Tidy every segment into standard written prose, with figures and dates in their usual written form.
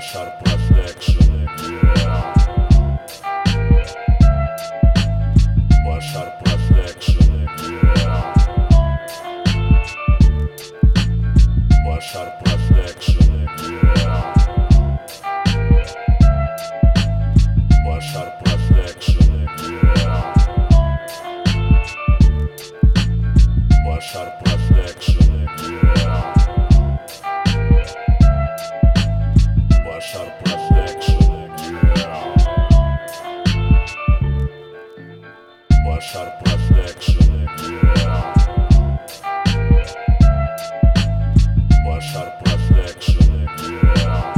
Bashar Protection, yeah. Bashar Protection, yeah. Bashar Protection, yeah. Bashar Protection, yeah. Bashar Protection, yeah. Bashar Protection, yeah. Bashar Protection, yeah. Bashar Protection, yeah.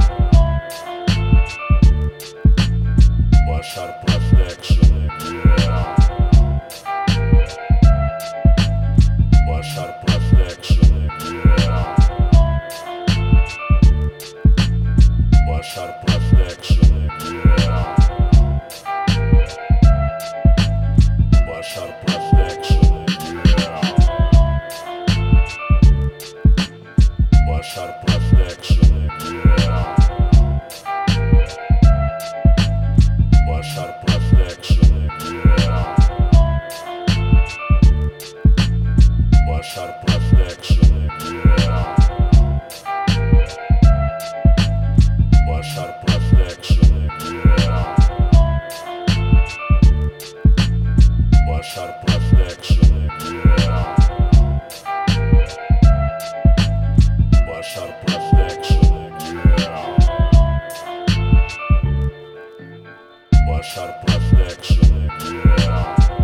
Bashar Protection, yeah. Bashar Protection, yeah. Bashar Protection, yeah. Bashar Protection, yeah. Bashar Protection, yeah. Bashar Protection, yeah. Bashar Protection, yeah. Bashar Protection, yeah. Bashar Protection, yeah. Bashar Protection, yeah. Bashar Protection, yeah.